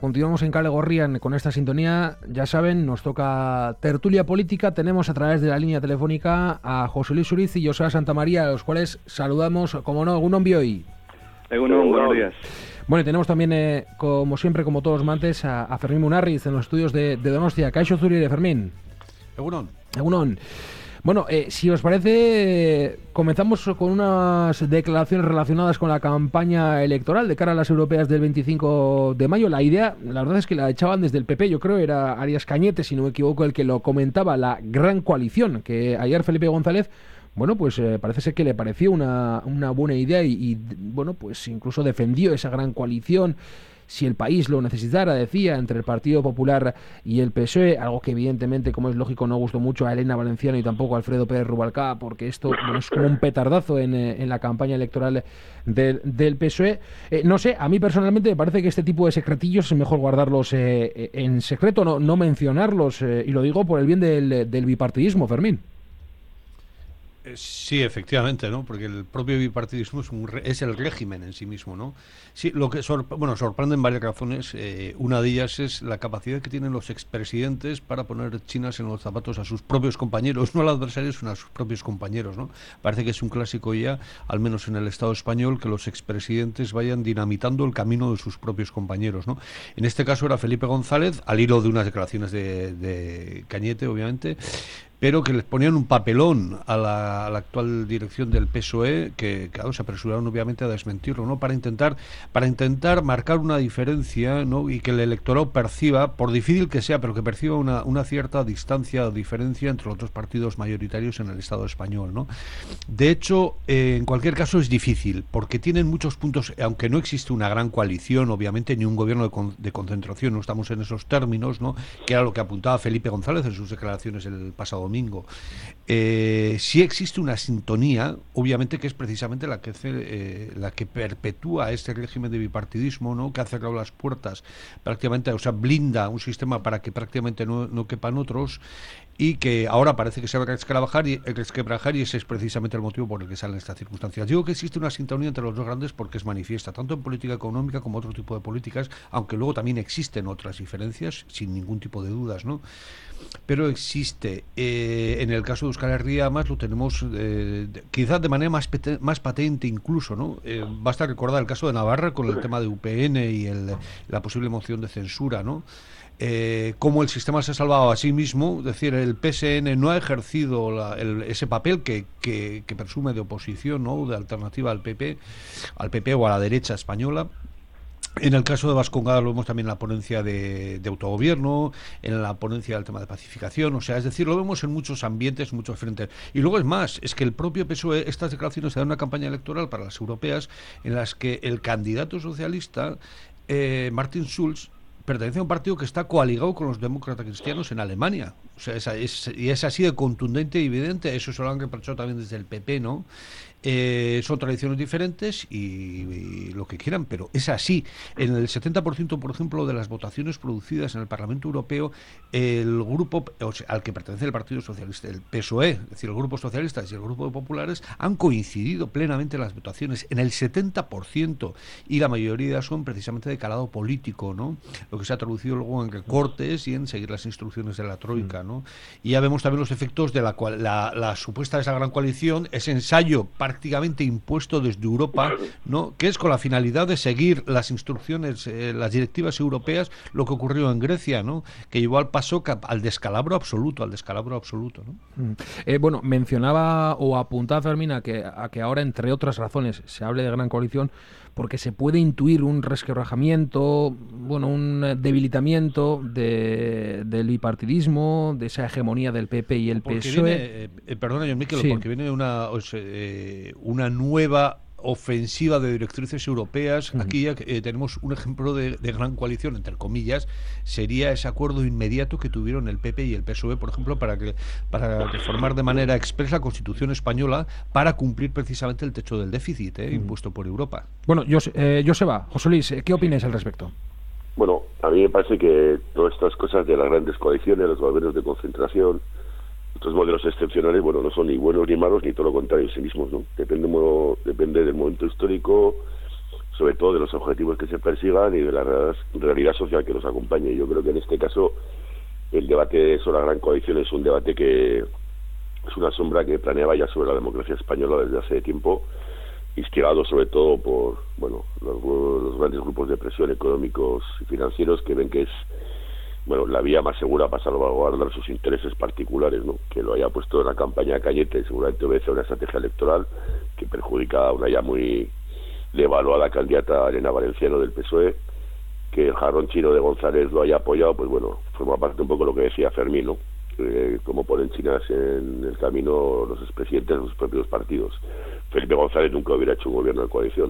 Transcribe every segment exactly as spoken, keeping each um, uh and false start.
continuamos en Kale Gorrian con esta sintonía. Ya saben, nos toca tertulia política. Tenemos a través de la línea telefónica a José Luis Uriz y José Santamaría, a los cuales saludamos, como no, Egunon Bioy. Egunon, buenos días. Bueno, y tenemos también, eh, como siempre, como todos los martes, a, a Fermín Munarriz en los estudios de, de Donostia. Caixo Zurire, Fermín. Egunon. Egunon. Bueno, eh, si os parece, eh, comenzamos con unas declaraciones relacionadas con la campaña electoral de cara a las europeas del veinticinco de mayo. La idea, la verdad es que la echaban desde el P P, yo creo, era Arias Cañete, si no me equivoco, el que lo comentaba, la gran coalición, que ayer Felipe González, bueno, pues eh, parece ser que le pareció una, una buena idea y, y, bueno, pues incluso defendió esa gran coalición si el país lo necesitara, decía, entre el Partido Popular y el P S O E, algo que evidentemente, como es lógico, no gustó mucho a Elena Valenciano y tampoco a Alfredo Pérez Rubalcaba, porque esto, bueno, es como un petardazo en, en la campaña electoral del, del P S O E. Eh, no sé, a mí personalmente me parece que este tipo de secretillos es mejor guardarlos eh, en secreto, no, no mencionarlos, eh, y lo digo por el bien del, del bipartidismo, Fermín. Sí, efectivamente, ¿no? Porque el propio bipartidismo es, un, es el régimen en sí mismo, ¿no? Sí, lo que sor, bueno, sorprende en varias razones. Eh, una de ellas es la capacidad que tienen los expresidentes para poner chinas en los zapatos a sus propios compañeros, no al adversario, sino a sus propios compañeros, ¿no? Parece que es un clásico ya, al menos en el Estado español, que los expresidentes vayan dinamitando el camino de sus propios compañeros, ¿no? En este caso era Felipe González, al hilo de unas declaraciones de, de Cañete, obviamente, pero que les ponían un papelón a la, a la actual dirección del P S O E, que claro, se apresuraron obviamente a desmentirlo, ¿no? Para intentar, para intentar marcar una diferencia, ¿no? Y que el electorado perciba, por difícil que sea, pero que perciba una, una cierta distancia o diferencia entre los dos partidos mayoritarios en el Estado español, ¿no? De hecho, eh, en cualquier caso es difícil, porque tienen muchos puntos, aunque no existe una gran coalición, obviamente, ni un gobierno de, con, de concentración, no estamos en esos términos, ¿no? Que era lo que apuntaba Felipe González en sus declaraciones el pasado domingo. Eh, sí existe una sintonía, obviamente, que es precisamente la que hace, eh, la que perpetúa este régimen de bipartidismo, ¿no? Que ha cerrado las puertas prácticamente, o sea, blinda un sistema para que prácticamente no, no quepan otros, y que ahora parece que se va a resquebrajar y, resquebrajar y ese es precisamente el motivo por el que salen estas circunstancias. Digo que existe una sintonía entre los dos grandes porque es manifiesta, tanto en política económica como otro tipo de políticas, aunque luego también existen otras diferencias, sin ningún tipo de dudas, ¿no? Pero existe. Eh, en el caso de Euskal Herria, más lo tenemos eh, de, quizás de manera más, pete, más patente incluso, ¿no? Eh, basta recordar el caso de Navarra con el tema de U P N y el, la posible moción de censura, ¿no? Eh, cómo el sistema se ha salvado a sí mismo, es decir, el P S N no ha ejercido la, el, ese papel que, que, que presume de oposición, ¿no? De alternativa al P P, al P P o a la derecha española. En el caso de Vascongada lo vemos también en la ponencia de, de autogobierno, en la ponencia del tema de pacificación, o sea, es decir, lo vemos en muchos ambientes, en muchos frentes. Y luego es más, es que el propio P S O E, estas declaraciones se dan una campaña electoral para las europeas en las que el candidato socialista, eh, Martin Schulz, pertenece a un partido que está coaligado con los demócratas cristianos en Alemania. O sea, es, es, y es así de contundente y evidente, eso se lo han reprochado también desde el P P, ¿no? Eh, son tradiciones diferentes y, y lo que quieran, pero es así. En el setenta por ciento, por ejemplo, de las votaciones producidas en el Parlamento Europeo, el grupo, o sea, al que pertenece el Partido Socialista, el P S O E, es decir, el Grupo Socialista y el Grupo de Populares, han coincidido plenamente en las votaciones, en el setenta por ciento, y la mayoría son precisamente de calado político, ¿no? Lo que se ha traducido luego en recortes y en seguir las instrucciones de la Troika, ¿no? Y ya vemos también los efectos de la, cual, la, la supuesta de esa gran coalición, ese ensayo prácticamente impuesto desde Europa, ¿no? Que es con la finalidad de seguir las instrucciones, eh, las directivas europeas, lo que ocurrió en Grecia, ¿no? Que llevó al paso al descalabro absoluto, al descalabro absoluto, ¿no? Eh, bueno, mencionaba o apuntaba Fermín a que, a que ahora, entre otras razones, se hable de gran coalición porque se puede intuir un resquebrajamiento, bueno, un debilitamiento de, del bipartidismo, de esa hegemonía del P P y el porque P S O E. Viene, eh, perdona, John Miquel, sí. porque viene una, o sea, eh, una nueva ofensiva de directrices europeas. Uh-huh. Aquí ya eh, tenemos un ejemplo de, de gran coalición, entre comillas, sería ese acuerdo inmediato que tuvieron el P P y el P S O E, por ejemplo, para que para reformar de manera expresa la Constitución española para cumplir precisamente el techo del déficit eh, uh-huh. impuesto por Europa. Bueno, Jose, eh, Joseba, José Luis, ¿qué opináis al respecto? Bueno, a mí me parece que todas estas cosas de las grandes coaliciones, los gobiernos de concentración, estos modelos excepcionales, bueno, no son ni buenos ni malos, ni todo lo contrario en sí mismos, ¿no? Depende, depende del momento histórico, sobre todo de los objetivos que se persigan y de la realidad social que nos acompañe. Yo creo que en este caso el debate sobre la gran coalición es un debate que es una sombra que planeaba ya sobre la democracia española desde hace tiempo, instigado sobre todo por bueno los, los grandes grupos de presión económicos y financieros que ven que es bueno la vía más segura para salvaguardar sus intereses particulares, ¿no? Que lo haya puesto en la campaña de Cañete seguramente obedece a una estrategia electoral que perjudica a una ya muy devaluada candidata Elena Valenciano del P S O E. Que el jarrón chino de González lo haya apoyado, pues bueno, forma parte un poco de lo que decía Fermín, ¿no? Eh, como ponen chinas en el camino los expresidentes de sus propios partidos. Felipe González nunca hubiera hecho un gobierno de coalición.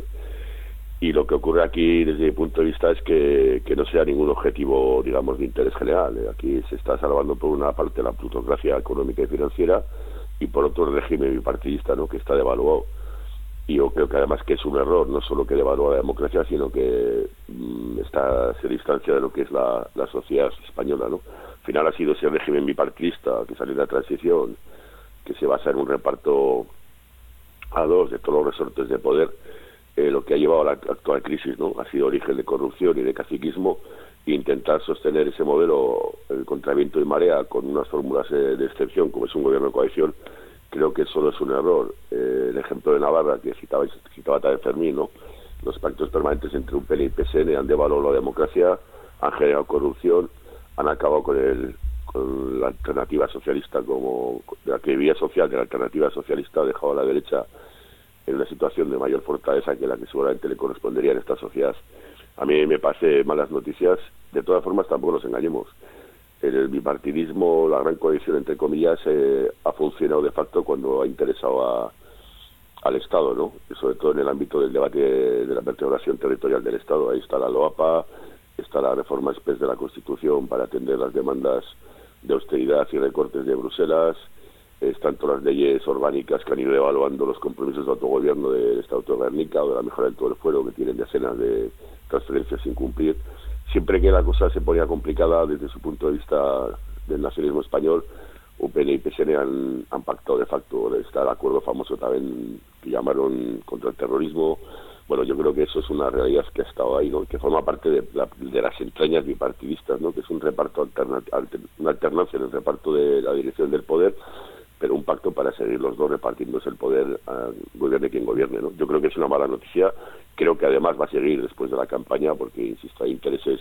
Y lo que ocurre aquí, desde mi punto de vista, es que, que no sea ningún objetivo, digamos, de interés general. Eh, aquí se está salvando por una parte la plutocracia económica y financiera y por otro el régimen bipartidista, ¿no? Que está devaluado. Y yo creo que además que es un error, no solo que devalúa la democracia, sino que mmm, está, se distancia de lo que es la, la sociedad española, ¿no? Al final ha sido ese régimen bipartidista que salió de la transición, que se basa en un reparto a dos de todos los resortes de poder, eh, lo que ha llevado a la actual crisis, ¿no? Ha sido origen de corrupción y de caciquismo, e intentar sostener ese modelo, el contra viento y marea, con unas fórmulas eh, de excepción, como es un gobierno de coalición. Creo que solo es un error. Eh, el ejemplo de Navarra, que citaba, citaba también Fermín, ¿no? Los pactos permanentes entre U P N y P S N han devaluado la democracia, han generado corrupción, han acabado con, el, con la alternativa socialista, como la que vía social de la alternativa socialista, ha dejado a la derecha en una situación de mayor fortaleza que la que seguramente le correspondería en esta sociedad. A mí me parece malas noticias. De todas formas, tampoco nos engañemos. El bipartidismo, la gran coalición, entre comillas, eh, ha funcionado de facto cuando ha interesado a, al Estado, ¿no? Y sobre todo en el ámbito del debate de, de la vertebración territorial del Estado. Ahí está la LOAPA, está la reforma express de la Constitución para atender las demandas de austeridad y recortes de Bruselas, están todas las leyes orgánicas que han ido evaluando los compromisos de autogobierno del Estatuto de Gernika o de la mejora del todo el fuero, que tienen decenas de transferencias sin cumplir. Siempre que la cosa se ponía complicada desde su punto de vista del nacionalismo español, U P N y P S N han, han pactado de facto. Está el acuerdo famoso también que llamaron contra el terrorismo. Bueno, yo creo que eso es una realidad que ha estado ahí, ¿no? Que forma parte de, la, de las entrañas bipartidistas, ¿no? Que es un reparto alterna, alter, una alternancia en el reparto de la dirección del poder, pero un pacto para seguir los dos repartiéndose el poder, uh, gobierne quien gobierne, ¿no? Yo creo que es una mala noticia. Creo que además va a seguir después de la campaña, porque, insisto, hay intereses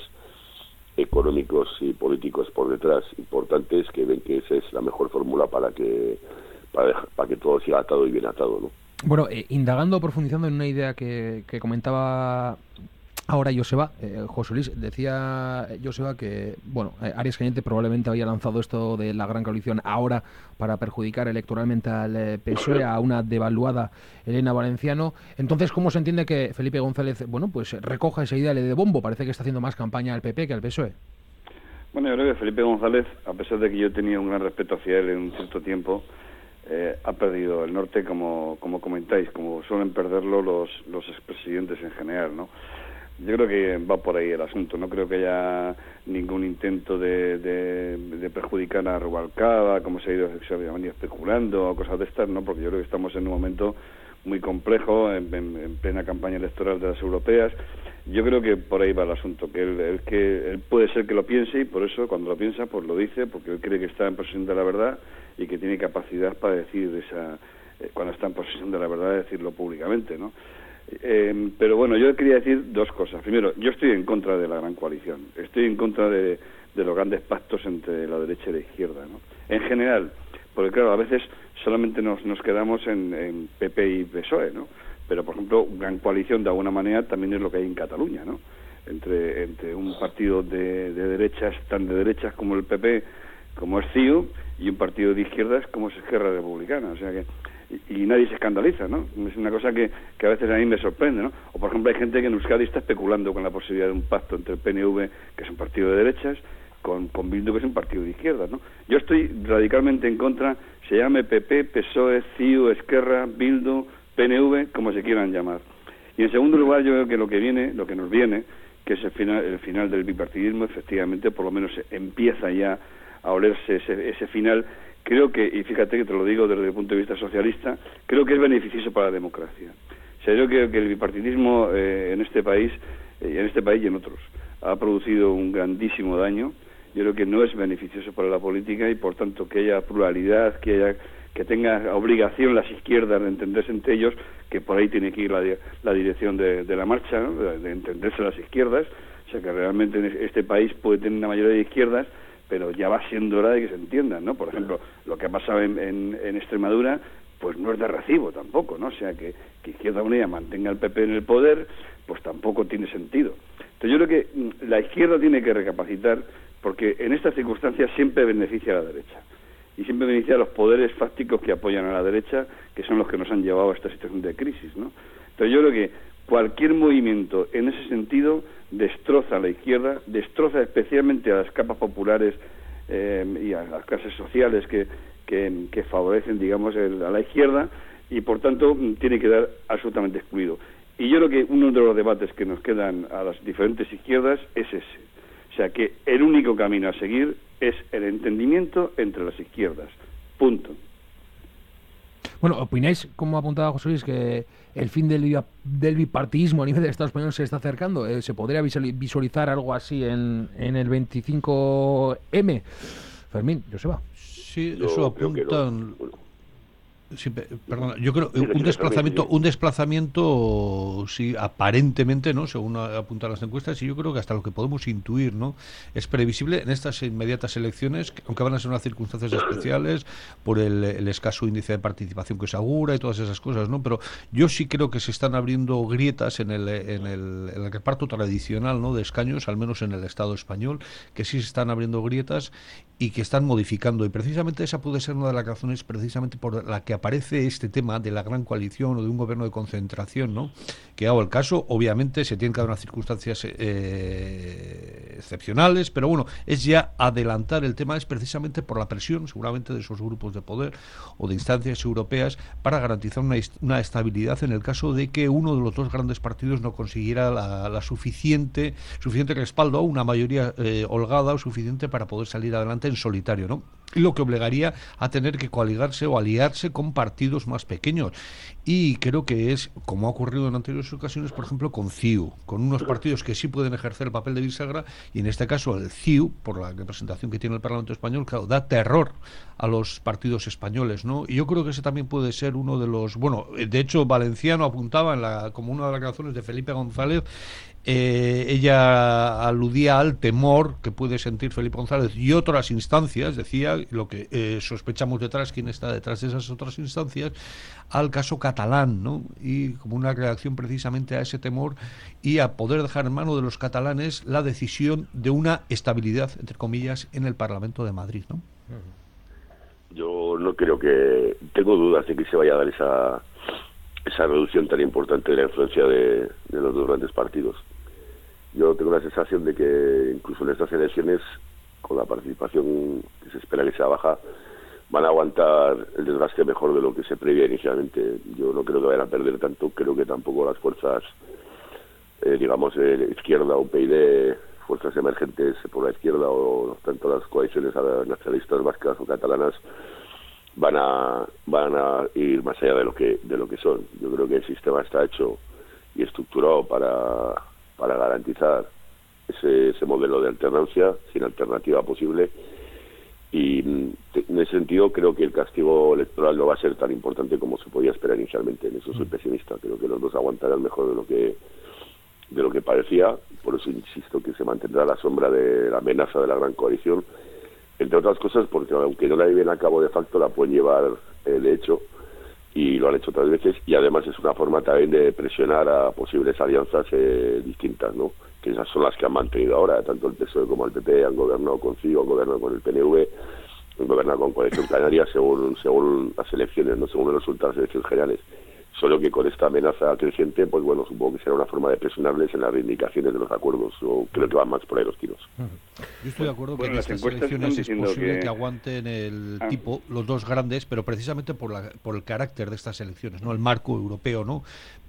económicos y políticos por detrás importantes que ven que esa es la mejor fórmula para que para, dejar, para que todo siga atado y bien atado, ¿no? Bueno, eh, indagando, profundizando en una idea que, que comentaba ahora Joseba, eh, José Luis, decía Joseba que, bueno, eh, Arias Cañete probablemente había lanzado esto de la gran coalición ahora para perjudicar electoralmente al eh, P S O E, a una devaluada Elena Valenciano. Entonces, ¿cómo se entiende que Felipe González, bueno, pues recoja esa idea, le dé bombo? Parece que está haciendo más campaña al P P que al P S O E. Bueno, yo creo que Felipe González, a pesar de que yo tenía un gran respeto hacia él en un cierto tiempo, eh, ha perdido el norte, como como comentáis, como suelen perderlo los, los expresidentes en general, ¿no? Yo creo que va por ahí el asunto. No creo que haya ningún intento de, de, de perjudicar a Rubalcaba, como se ha ido se ha venido especulando, o cosas de estas, ¿no? Porque yo creo que estamos en un momento muy complejo, en, en, en plena campaña electoral de las europeas. Yo creo que por ahí va el asunto, que él, él, que él puede ser que lo piense, y por eso cuando lo piensa, pues lo dice, porque él cree que está en posesión de la verdad y que tiene capacidad para decir esa eh, cuando está en posesión de la verdad, de decirlo públicamente, ¿no? Eh, pero bueno, yo quería decir dos cosas. Primero, yo estoy en contra de la gran coalición, estoy en contra de, de los grandes pactos entre la derecha y la izquierda, ¿no? En general, porque claro, a veces solamente nos, nos quedamos en, en P P y P S O E, ¿no? Pero por ejemplo, gran coalición de alguna manera también es lo que hay en Cataluña, ¿no? Entre, entre un partido de, de derechas, tan de derechas como el P P, como es C I U, y un partido de izquierdas como es Esquerra Republicana, o sea que Y, y nadie se escandaliza, ¿no? Es una cosa que, que a veces a mí me sorprende, ¿no? O por ejemplo hay gente que en Euskadi está especulando con la posibilidad de un pacto entre el P N V, que es un partido de derechas, con, con Bildu, que es un partido de izquierdas, ¿no? Yo estoy radicalmente en contra, se llame P P, P S O E, C I U, Esquerra, Bildu, P N V, como se quieran llamar. Y en segundo lugar, yo creo que lo que viene, lo que nos viene, que es el final, el final del bipartidismo, efectivamente, por lo menos empieza ya a olerse ese, ese final. Creo que, y fíjate que te lo digo desde el punto de vista socialista, creo que es beneficioso para la democracia. O sea, yo creo que el bipartidismo eh, en este país, eh, en este país y en otros, ha producido un grandísimo daño. Yo creo que no es beneficioso para la política y, por tanto, que haya pluralidad, que haya que tenga obligación las izquierdas de entenderse entre ellos, que por ahí tiene que ir la, la dirección de, de la marcha, ¿no? de, de entenderse las izquierdas. O sea, que realmente en este país puede tener una mayoría de izquierdas, pero ya va siendo hora de que se entiendan, ¿no? Por ejemplo, lo que ha pasado en, en, en Extremadura, pues no es de recibo tampoco, ¿no? O sea, que, que Izquierda Unida mantenga al P P en el poder, pues tampoco tiene sentido. Entonces yo creo que la izquierda tiene que recapacitar, porque en estas circunstancias siempre beneficia a la derecha. Y siempre beneficia a los poderes fácticos que apoyan a la derecha, que son los que nos han llevado a esta situación de crisis, ¿no? Entonces yo creo que cualquier movimiento en ese sentido destroza a la izquierda, destroza especialmente a las capas populares eh, y a las clases sociales que, que, que favorecen, digamos, el, a la izquierda, y por tanto tiene que dar absolutamente excluido. Y yo creo que uno de los debates que nos quedan a las diferentes izquierdas es ese. O sea, que el único camino a seguir es el entendimiento entre las izquierdas. Punto. Bueno, ¿opináis, como apuntaba José Luis, que el fin del, del bipartidismo a nivel del Estado español se está acercando? Eh, ¿Se podría visualizar algo así en, en el veinticinco eme? Fermín, Joseba. Sí, eso apuntan... Sí, perdona, yo creo un desplazamiento, un desplazamiento, sí, aparentemente, ¿no? Según apuntan las encuestas, y yo creo que hasta lo que podemos intuir, ¿no? Es previsible en estas inmediatas elecciones, aunque van a ser unas circunstancias especiales por el, el escaso índice de participación que se augura y todas esas cosas, ¿no? Pero yo sí creo que se están abriendo grietas en el, en el, en el reparto tradicional, ¿no? De escaños, al menos en el Estado español, que sí se están abriendo grietas y que están modificando, y precisamente esa puede ser una de las razones precisamente por la que aparece este tema de la gran coalición o de un gobierno de concentración, ¿no? Que hago el caso, obviamente se tienen que dar unas circunstancias eh, excepcionales, pero bueno, es ya adelantar el tema, es precisamente por la presión seguramente de esos grupos de poder o de instancias europeas para garantizar una, una estabilidad en el caso de que uno de los dos grandes partidos no consiguiera la, la suficiente suficiente respaldo, una mayoría eh, holgada o suficiente para poder salir adelante en solitario, ¿no? Y lo que obligaría a tener que coaligarse o aliarse con partidos más pequeños. Y creo que es, como ha ocurrido en anteriores ocasiones, por ejemplo, con C I U, con unos partidos que sí pueden ejercer el papel de bisagra, y en este caso el C I U, por la representación que tiene el Parlamento español, claro, da terror a los partidos españoles, ¿no? Y yo creo que ese también puede ser uno de los... Bueno, de hecho, Valenciano apuntaba en la, como una de las razones de Felipe González. Eh, ella aludía al temor que puede sentir Felipe González y otras instancias, decía, lo que eh, sospechamos detrás, quién está detrás de esas otras instancias, al caso catalán, ¿no? Y como una reacción precisamente a ese temor y a poder dejar en manos de los catalanes la decisión de una estabilidad, entre comillas, en el Parlamento de Madrid, ¿no? Yo no creo que... Tengo dudas de que se vaya a dar esa, esa reducción tan importante de la influencia de, de los dos grandes partidos. Yo tengo la sensación de que incluso en estas elecciones, con la participación que se espera que sea baja, van a aguantar el desgaste mejor de lo que se preveía inicialmente. Yo no creo que vayan a perder tanto, creo que tampoco las fuerzas, eh, digamos, eh, izquierda, U P yD, fuerzas emergentes por la izquierda, o tanto las coaliciones nacionalistas vascas o catalanas, van a van a ir más allá de lo que de lo que son. Yo creo que el sistema está hecho y estructurado para para garantizar ese, ese modelo de alternancia sin alternativa posible, y en ese sentido creo que el castigo electoral no va a ser tan importante como se podía esperar inicialmente. En eso soy pesimista. Creo que los dos aguantarán mejor de lo que de lo que parecía. Por eso insisto que se mantendrá la sombra de la amenaza de la gran coalición, entre otras cosas porque aunque no la lleven a cabo de facto, la pueden llevar eh, de hecho, y lo han hecho otras veces, y además es una forma también de presionar a posibles alianzas eh, distintas, ¿no? Que esas son las que han mantenido ahora, tanto el P S O E como el P P han gobernado con C I U, han gobernado con el P N V, han gobernado con Coalición Canaria según según las elecciones, no según los resultados de las elecciones generales. Solo que con esta amenaza creciente, pues bueno, supongo que será una forma de presionarles en las reivindicaciones de los acuerdos, o creo que van más por ahí los tiros. Yo estoy de acuerdo bueno, que en estas elecciones es posible que... que aguanten el ah. tipo, los dos grandes, pero precisamente por, la, por el carácter de estas elecciones, no el marco europeo, ¿no?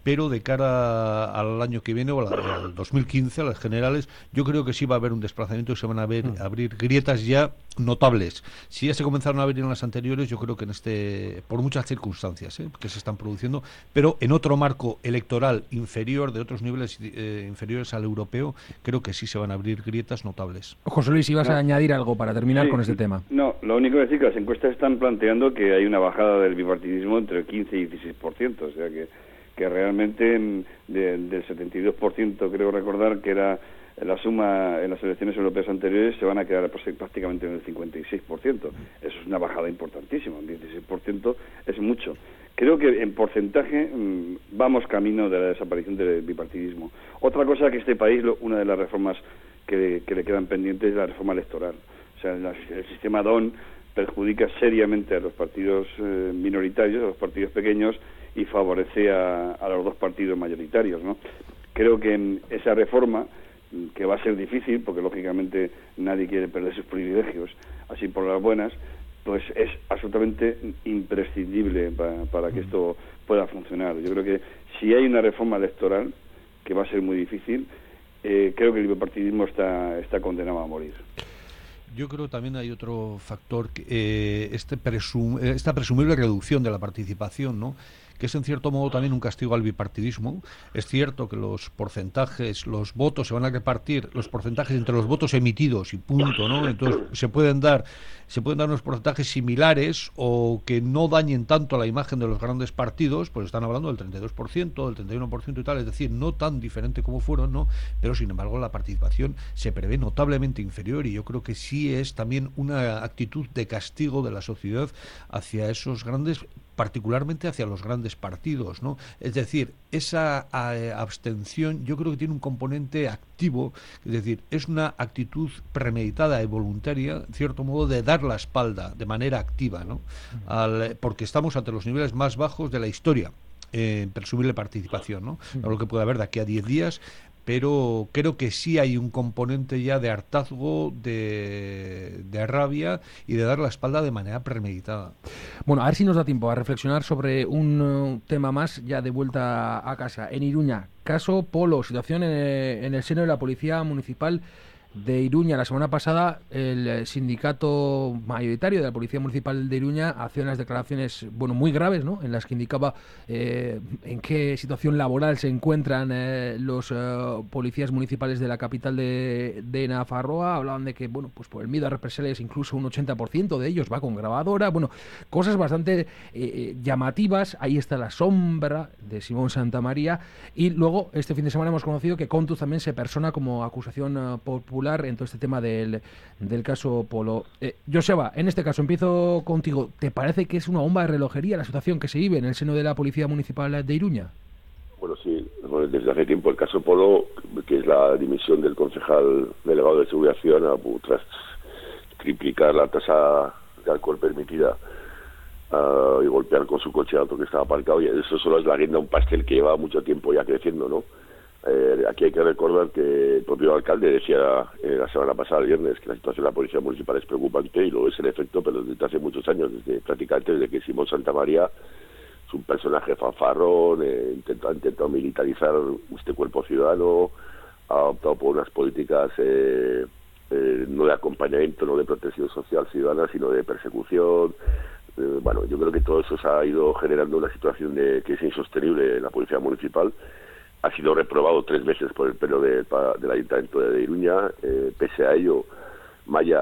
pero de cara al año que viene o al dos mil quince, a las generales, yo creo que sí va a haber un desplazamiento y se van a ver, mm. abrir grietas ya notables. Si ya se comenzaron a abrir en las anteriores, yo creo que en este, por muchas circunstancias ¿eh? que se están produciendo, pero en otro marco electoral inferior, de otros niveles eh, inferiores al europeo, creo que sí se van a abrir grietas notables. José Luis, ¿ibas no. a añadir algo para terminar sí, con este tema? No, lo único que decir que las encuestas están planteando que hay una bajada del bipartidismo entre el quince y dieciséis por ciento, o sea que, que realmente de, del setenta y dos por ciento creo recordar que era la suma en las elecciones europeas anteriores, se van a quedar prácticamente en el cincuenta y seis por ciento. Eso es una bajada importantísima, un dieciséis por ciento es mucho. Creo que en porcentaje mmm, vamos camino de la desaparición del bipartidismo. Otra cosa que este país, lo, una de las reformas que, que le quedan pendientes es la reforma electoral. O sea, la, el sistema D O N perjudica seriamente a los partidos eh, minoritarios, a los partidos pequeños, y favorece a, a los dos partidos mayoritarios, ¿no? Creo que en esa reforma, que va a ser difícil, porque lógicamente nadie quiere perder sus privilegios, así por las buenas, pues es absolutamente imprescindible para, para que esto pueda funcionar. Yo creo que si hay una reforma electoral, que va a ser muy difícil, eh, creo que el bipartidismo está, está condenado a morir. Yo creo que también hay otro factor, que, eh, este presum, esta presumible reducción de la participación, ¿no?, que es en cierto modo también un castigo al bipartidismo. Es cierto que los porcentajes, los votos se van a repartir, los porcentajes entre los votos emitidos y punto, ¿no? Entonces se pueden dar, se pueden dar unos porcentajes similares o que no dañen tanto la imagen de los grandes partidos, pues están hablando del treinta y dos por ciento, del treinta y uno por ciento y tal, es decir, no tan diferente como fueron, ¿no? Pero sin embargo la participación se prevé notablemente inferior y yo creo que sí es también una actitud de castigo de la sociedad hacia esos grandes, particularmente hacia los grandes partidos, ¿no? Es decir, esa eh, abstención yo creo que tiene un componente activo, es decir, es una actitud premeditada y voluntaria, en cierto modo, de dar la espalda de manera activa, ¿no? Al, porque estamos ante los niveles más bajos de la historia eh, en presumible participación, ¿no? No lo que puede haber de aquí a diez días, pero creo que sí hay un componente ya de hartazgo, de, de rabia y de dar la espalda de manera premeditada. Bueno, a ver si nos da tiempo a reflexionar sobre un uh, tema más ya de vuelta a casa. En Iruña, caso Polo, situación en, en el seno de la Policía Municipal de Iruña. La semana pasada el sindicato mayoritario de la Policía Municipal de Iruña hacía unas declaraciones, bueno, muy graves, ¿no?, en las que indicaba eh, en qué situación laboral se encuentran eh, los eh, policías municipales de la capital de, de Nafarroa. Hablaban de que, bueno, pues por el miedo a represalias incluso un ochenta por ciento de ellos va con grabadora. Bueno, cosas bastante eh, llamativas. Ahí está la sombra de Simón Santamaría. Y luego, este fin de semana hemos conocido que Contus también se persona como acusación uh, popular en todo este tema del, del caso Polo. Eh, Joseba, en este caso empiezo contigo. ¿Te parece que es una bomba de relojería la situación que se vive en el seno de la Policía Municipal de Iruña? Bueno, sí, desde hace tiempo el caso Polo, que es la dimisión del concejal delegado de Seguridad Ciudadana tras triplicar la tasa de alcohol permitida uh, y golpear con su coche a otro que estaba aparcado, y eso solo es la guinda, un pastel que lleva mucho tiempo ya creciendo, ¿no? Eh, aquí hay que recordar que el propio alcalde decía eh, la semana pasada, el viernes, que la situación de la Policía Municipal es preocupante, y lo es en efecto, pero desde hace muchos años, desde prácticamente desde que Simón Santamaría es un personaje fanfarrón, eh, intenta, ha intentado militarizar este cuerpo ciudadano, ha optado por unas políticas eh, eh, no de acompañamiento, no de protección social ciudadana, sino de persecución. Eh, bueno, yo creo que todo eso se ha ido generando una situación de que es insostenible en la Policía Municipal. Ha sido reprobado tres veces por el pleno de, del Ayuntamiento de Iruña. Eh, pese a ello, Maya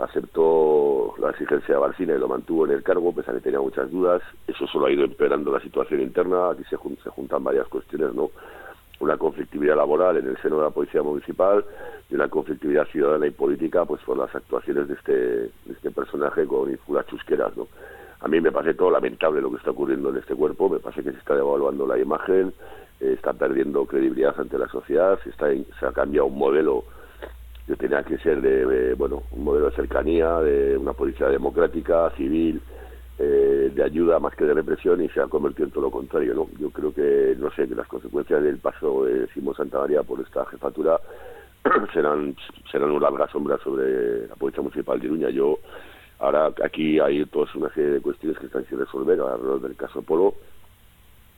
aceptó la exigencia de Barcina y lo mantuvo en el cargo, pese a que tenía muchas dudas. Eso solo ha ido empeorando la situación interna. Aquí se, jun se juntan varias cuestiones, ¿no? Una conflictividad laboral en el seno de la Policía Municipal y una conflictividad ciudadana y política, pues por las actuaciones de este, de este personaje con ínfulas chusqueras, ¿no? A mí me parece todo lamentable lo que está ocurriendo en este cuerpo. Me parece que se está devaluando la imagen, eh, está perdiendo credibilidad ante la sociedad, se, está, se ha cambiado un modelo que tenía que ser de, de, bueno, un modelo de cercanía, de una policía democrática, civil, eh, de ayuda más que de represión, y se ha convertido en todo lo contrario, ¿no? Yo creo que, no sé, que las consecuencias del paso de Simón Santamaría por esta jefatura serán, serán una larga sombra sobre la Policía Municipal de Iruña. Yo Ahora aquí hay toda una serie de cuestiones que están sin resolver alrededor del caso Polo. El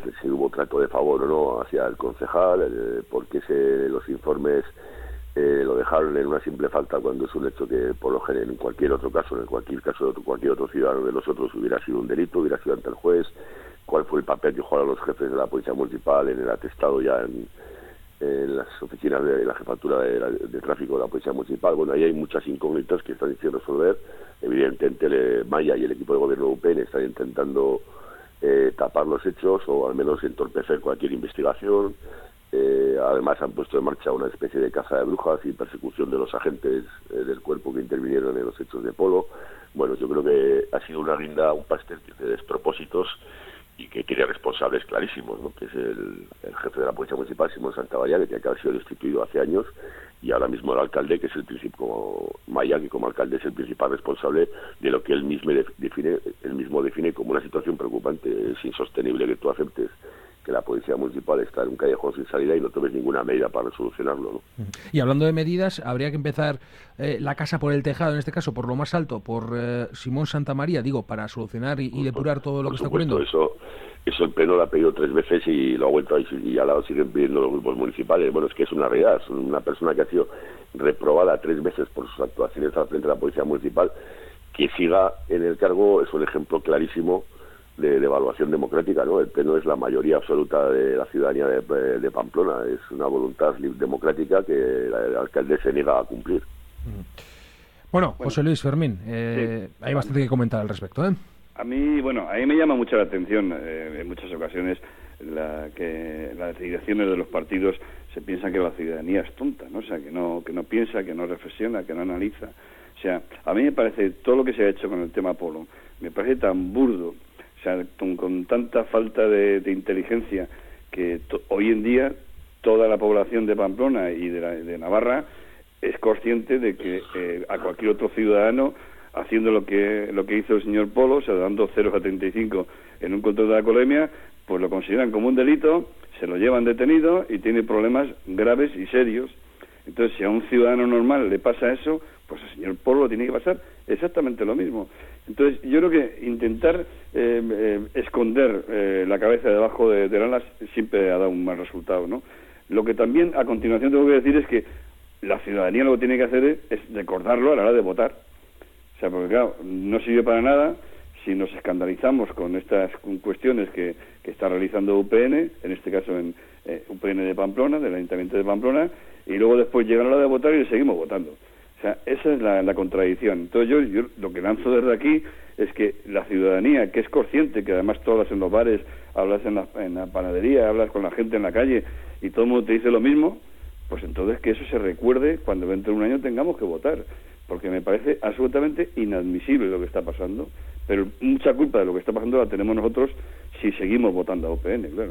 si hubo trato de favor o no hacia el concejal, eh, por qué se, los informes eh, lo dejaron en una simple falta cuando es un hecho que por lo general en cualquier otro caso, en cualquier caso de otro, cualquier otro ciudadano de nosotros hubiera sido un delito, hubiera sido ante el juez, cuál fue el papel que jugaron los jefes de la Policía Municipal en el atestado ya en, en las oficinas de la Jefatura de, la, de Tráfico de la Policía Municipal. Bueno, ahí hay muchas incógnitas que están sin resolver. Evidentemente el Maya y el equipo de gobierno de U P N están intentando eh, tapar los hechos o al menos entorpecer cualquier investigación. Eh, además han puesto en marcha una especie de caza de brujas y persecución de los agentes eh, del cuerpo que intervinieron en los hechos de Polo. Bueno, yo creo que ha sido una guinda, un pastel de despropósitos y que tiene responsables clarísimos, ¿no? Que es el, el jefe de la Policía Municipal, Simón Santamaría, que tiene que haber sido destituido hace años, y ahora mismo el alcalde, que es el principal, Maya, que como alcalde es el principal responsable de lo que él mismo define, él mismo define como una situación preocupante. Es insostenible que tú aceptes que la Policía Municipal está en un callejón sin salida y no tomes ninguna medida para resolucionarlo, ¿no? Y hablando de medidas, habría que empezar eh, la casa por el tejado, en este caso por lo más alto, por eh, Simón Santamaría, digo, para solucionar y, y depurar todo lo por que está supuesto, ocurriendo. Eso, eso el Pleno lo ha pedido tres veces y lo ha vuelto a decir, y al lado siguen pidiendo los grupos municipales. Bueno, es que es una realidad, es una persona que ha sido reprobada tres veces por sus actuaciones al frente de la Policía Municipal, que siga en el cargo es un ejemplo clarísimo de, de evaluación democrática, ¿no? El Pleno es la mayoría absoluta de la ciudadanía de, de Pamplona, es una voluntad democrática que el alcalde se niega a cumplir. Bueno, José Luis, Fermín, eh, sí, hay bastante que comentar al respecto, ¿eh? A mí, bueno, a mí me llama mucho la atención eh, en muchas ocasiones la que las direcciones de los partidos se piensan que la ciudadanía es tonta, ¿no? O sea, que no que no piensa, que no reflexiona, que no analiza. O sea, a mí me parece todo lo que se ha hecho con el tema Polo, me parece tan burdo, o sea, con, con tanta falta de, de inteligencia que to, hoy en día toda la población de Pamplona y de, la, de Navarra es consciente de que eh, a cualquier otro ciudadano haciendo lo que lo que hizo el señor Polo, o sea, dando cero coma setenta y cinco en un control de alcoholemia, pues lo consideran como un delito, se lo llevan detenido y tiene problemas graves y serios. Entonces, si a un ciudadano normal le pasa eso, pues al señor Polo tiene que pasar exactamente lo mismo. Entonces, yo creo que intentar eh, eh, esconder eh, la cabeza debajo de, de alas siempre ha dado un mal resultado, ¿no? Lo que también, a continuación, tengo que decir es que la ciudadanía lo que tiene que hacer es, es recordarlo a la hora de votar. O sea, porque claro, no sirve para nada si nos escandalizamos con estas cuestiones que, que está realizando U P N, en este caso en eh, U P N de Pamplona, del Ayuntamiento de Pamplona, y luego después llega la hora de votar y le seguimos votando. O sea, esa es la, la contradicción. Entonces yo, yo lo que lanzo desde aquí es que la ciudadanía, que es consciente, que además tú hablas en los bares, hablas en la, en la panadería, hablas con la gente en la calle y todo el mundo te dice lo mismo, pues entonces que eso se recuerde cuando dentro de un año tengamos que votar. Porque me parece absolutamente inadmisible lo que está pasando, pero mucha culpa de lo que está pasando la tenemos nosotros si seguimos votando a U P N, claro.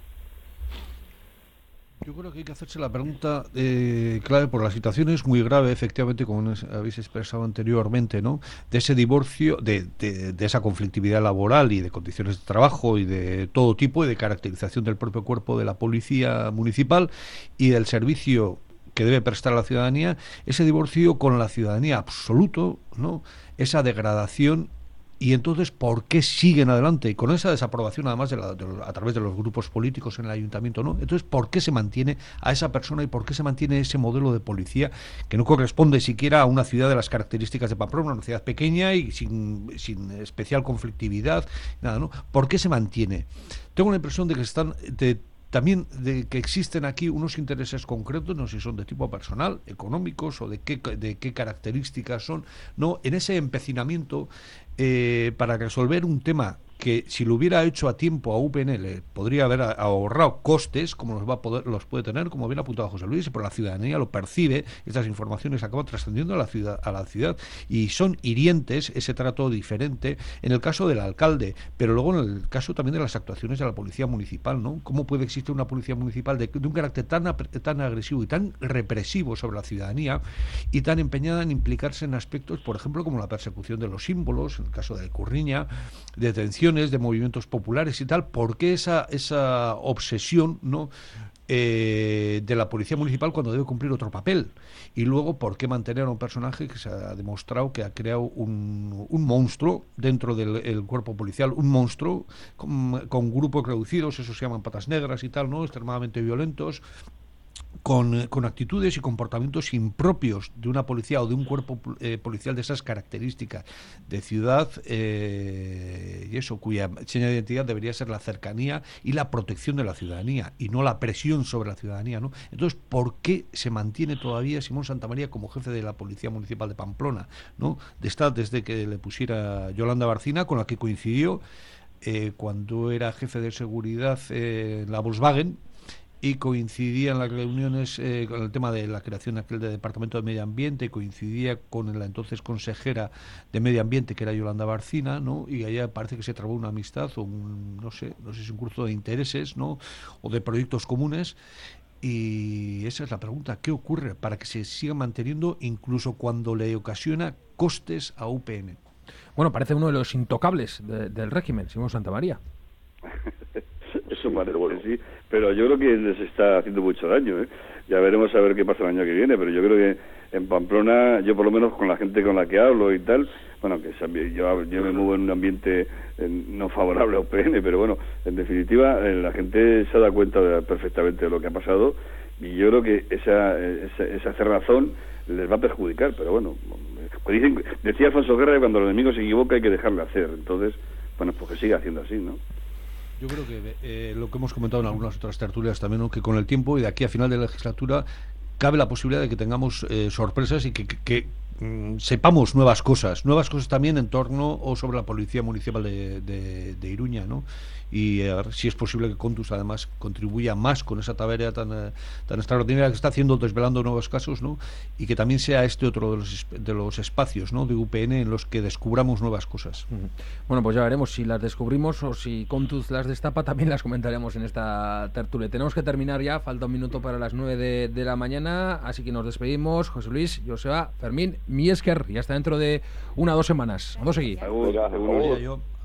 Yo creo que hay que hacerse la pregunta eh, clave, por la situación es muy grave, efectivamente, como habéis expresado anteriormente, ¿no? De ese divorcio, de, de, de esa conflictividad laboral y de condiciones de trabajo y de todo tipo, y de caracterización del propio cuerpo de la policía municipal y del servicio que debe prestar a la ciudadanía, ese divorcio con la ciudadanía absoluto, ¿no? Esa degradación. Y entonces, ¿por qué siguen adelante? Y con esa desaprobación, además, de la, de, a través de los grupos políticos en el ayuntamiento, ¿no? Entonces, ¿por qué se mantiene a esa persona y por qué se mantiene ese modelo de policía que no corresponde siquiera a una ciudad de las características de Pamplona, una ciudad pequeña y sin, sin especial conflictividad, nada, ¿no? ¿Por qué se mantiene? Tengo la impresión de que están... De, también de que existen aquí unos intereses concretos, no sé si son de tipo personal, económicos o de qué, de qué características son, no, en ese empecinamiento eh, para resolver un tema que si lo hubiera hecho a tiempo a U P N le podría haber ahorrado costes, como los va a poder, los puede tener, como bien ha apuntado José Luis, y por la ciudadanía lo percibe, estas informaciones acaban trascendiendo a la ciudad, a la ciudad y son hirientes ese trato diferente en el caso del alcalde, pero luego en el caso también de las actuaciones de la policía municipal, ¿no? ¿Cómo puede existir una policía municipal de, de un carácter tan, tan agresivo y tan represivo sobre la ciudadanía y tan empeñada en implicarse en aspectos, por ejemplo, como la persecución de los símbolos, en el caso de Curriña, detención de movimientos populares y tal? ¿Por qué esa esa obsesión, no eh, de la policía municipal cuando debe cumplir otro papel. Y luego, ¿por qué mantener a un personaje que se ha demostrado que ha creado un, un monstruo dentro del el cuerpo policial, un monstruo con, con grupos reducidos, eso se llaman patas negras y tal, ¿no? Extremadamente violentos, Con, con actitudes y comportamientos impropios de una policía o de un cuerpo eh, policial de esas características de ciudad, eh, y eso, cuya seña de identidad debería ser la cercanía y la protección de la ciudadanía y no la presión sobre la ciudadanía, ¿no? Entonces, ¿por qué se mantiene todavía Simón Santamaría como jefe de la Policía Municipal de Pamplona, ¿no? De esta, desde que le pusiera Yolanda Barcina, con la que coincidió eh, cuando era jefe de seguridad eh, en la Volkswagen, y coincidía en las reuniones eh, con el tema de la creación de aquel de Departamento de Medio Ambiente, coincidía con la entonces consejera de Medio Ambiente, que era Yolanda Barcina, ¿no? Y allá parece que se trabó una amistad o un, no sé, no sé si un cruce de intereses, ¿no? O de proyectos comunes. Y esa es la pregunta, ¿qué ocurre para que se siga manteniendo incluso cuando le ocasiona costes a U P N? Bueno, parece uno de los intocables de, del régimen, Simón Santamaría. Eso parece que sí, pero yo creo que les está haciendo mucho daño, ¿eh? Ya veremos a ver qué pasa el año que viene, pero yo creo que en Pamplona, yo por lo menos con la gente con la que hablo y tal, bueno, que yo, yo me muevo en un ambiente eh, no favorable a U P N, pero bueno, en definitiva, eh, la gente se ha dado cuenta de, perfectamente de lo que ha pasado, y yo creo que esa, esa, esa cerrazón les va a perjudicar, pero bueno, pues dicen, decía Alfonso Guerra que cuando el enemigo se equivoca hay que dejarle hacer, entonces, bueno, pues que siga haciendo así, ¿no? Yo creo que eh, lo que hemos comentado en algunas otras tertulias también, ¿no? Que con el tiempo y de aquí a final de la legislatura cabe la posibilidad de que tengamos eh, sorpresas y que, que, que mm, sepamos nuevas cosas, nuevas cosas también en torno o sobre la Policía Municipal de, de, de Iruña, ¿no? Y eh, a ver si es posible que Contus además contribuya más con esa tarea tan, eh, tan extraordinaria que está haciendo, desvelando nuevos casos, ¿no? Y que también sea este otro de los, de los espacios, ¿no? De U P N en los que descubramos nuevas cosas. Uh-huh. Bueno, pues ya veremos si las descubrimos o si Contus las destapa, también las comentaremos en esta tertulia. Tenemos que terminar ya, falta un minuto para las nueve de, de la mañana, así que nos despedimos. José Luis, Joseba, Fermín, mi esker, y hasta dentro de una o dos semanas. Vamos a seguir. Agur, agur. Yo.